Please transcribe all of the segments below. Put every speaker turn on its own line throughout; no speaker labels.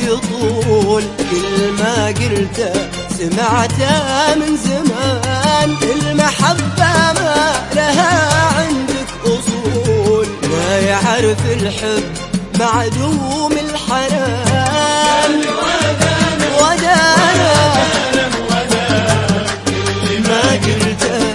يطول، كل ما قلته سمعته من زمان. المحبة ما لها عندك أصول، ما يعرف الحب معدوم الحنان. ودانا ما قلته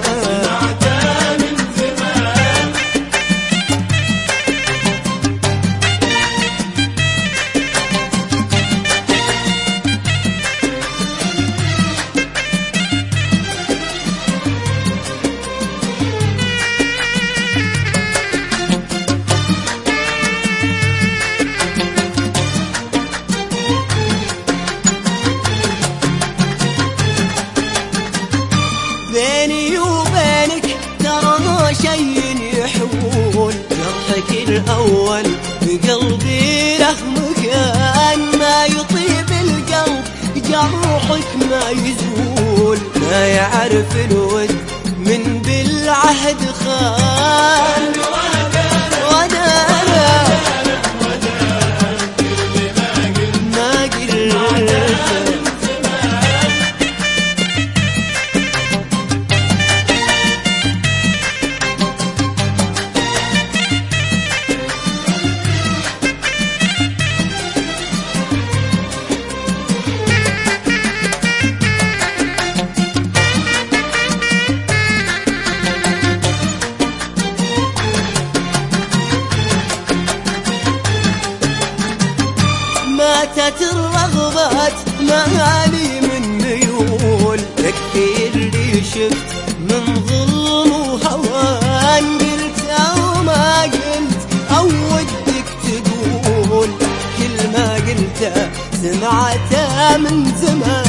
بيني وبينك ترى ما شي يحول. جرحك الأول بقلبي له مكان، ما يطيب القلب جرحك ما يزول. ما يعرف الود من بالعهد خان. ودانا ما قلت ماتت الرغبات مالي من ميول. يكفي اللي شفت من ظلم وهوان، قلت أو ما قلت أو ودك تقول، كل ما قلته سمعته من زمان.